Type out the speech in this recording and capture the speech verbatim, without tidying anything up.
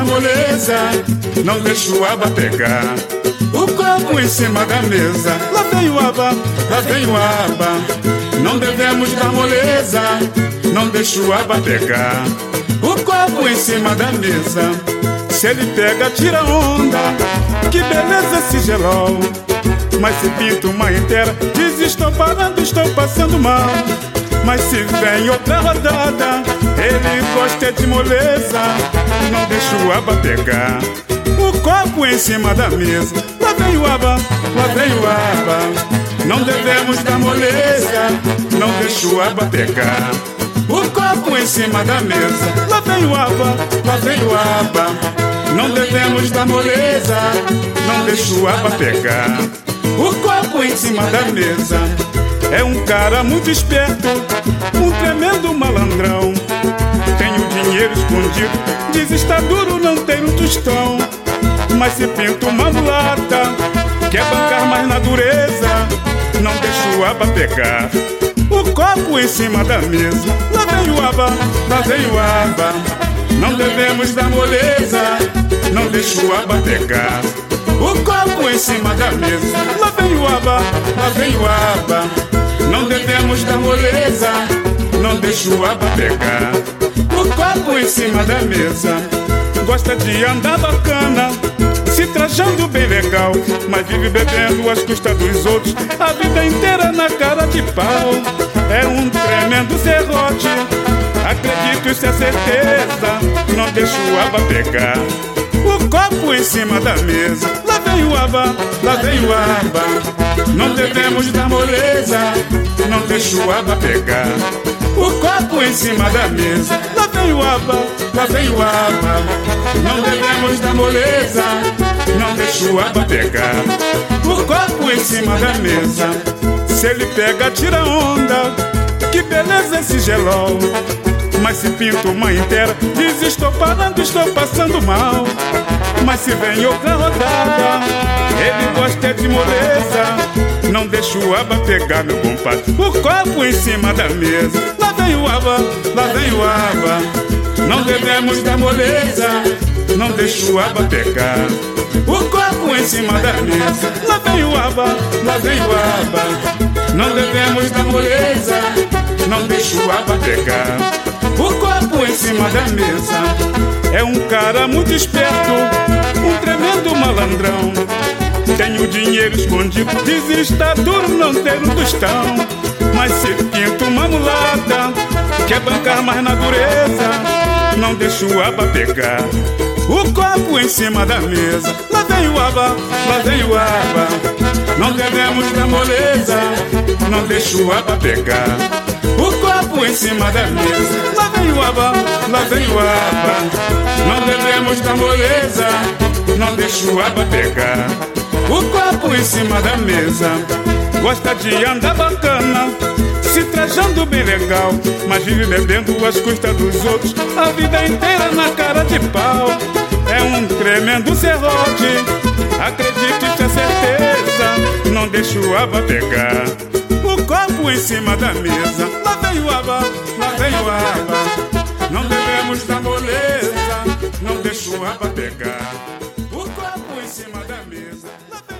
moleza, não deixa o aba pegar. O copo em cima da mesa, lá vem o aba, lá vem o aba. Não devemos dar moleza, não deixa o aba pegar. O copo em cima da mesa, se ele pega, tira onda. Que beleza esse gelol. Mas se pinta uma inteira, diz estou parando, estou passando mal. Mas se vem outra rodada, ele gosta de moleza, não deixa o aba pegar. O copo em cima da mesa, lá vem o aba, lá vem o aba. Não devemos dar moleza, não deixa o aba pegar. O copo em cima da mesa, lá vem o aba, lá vem o aba. Não devemos dar moleza, não deixa o aba pegar. O copo em cima da mesa é um cara muito esperto, um tremendo malandrão. Tem o dinheiro escondido, diz está duro, não tem um tostão. Mas se pinta uma mulata, quer bancar mais na dureza, não deixa o aba pegar. O copo em cima da mesa, lá vem o aba, lá vem o aba. Não devemos dar moleza, não deixa o aba pegar. O copo em cima da mesa, lá vem o aba, lá vem o aba. Não devemos dar moleza, não deixa o aba pegar. O copo em cima da mesa, gosta de andar bacana, se trajando bem legal, mas vive bebendo às custas dos outros, a vida inteira na cara de pau. É um tremendo serrote, acredito, isso é certeza, não deixa o aba pegar. O copo em cima da mesa, lá vem o aba, lá vem o aba. Não devemos dar moleza, não deixa o aba pegar. O copo em cima da mesa, lá vem o aba, lá vem o aba. Não devemos dar moleza, não deixa o aba pegar. O copo em cima da mesa, se ele pega, tira onda. Que beleza esse gelol. Mas se pinta uma inteira, diz estou parando, estou passando mal. Mas se vem outra rodada, ele gosta de moleza, não deixa o aba pegar, meu compadre. O copo em cima da mesa, lá vem o aba, lá vem o aba. Não devemos dar moleza, não deixa o aba pegar. O copo em cima da mesa, lá vem o aba, lá vem o aba. Não devemos dar moleza, não deixa o aba pegar. O copo em cima da mesa é um cara muito esperto, um tremendo malandrão. Tem o dinheiro escondido, diz está duro, não ter um tostão. Mas se pinta uma mulata, quer bancar mais na dureza, não deixa o aba pegar. O copo em cima da mesa, lá vem o aba, lá vem o aba. Não devemos dar moleza, não deixa o aba pegar. O copo em cima da mesa, lá vem o aba, lá vem o aba. Não devemos dar moleza, não deixa o aba pegar. O copo em cima da mesa, gosta de andar bacana, se trajando bem legal, mas vive bebendo às custas dos outros, a vida inteira na cara de pau. É um tremendo serrote, acredite, isso é certeza, não deixa o aba pegar. O copo em cima da mesa, lá vem o aba, lá vem o aba. Não devemos dar moleza, não deixa o aba pegar. O copo em cima da mesa, lá vem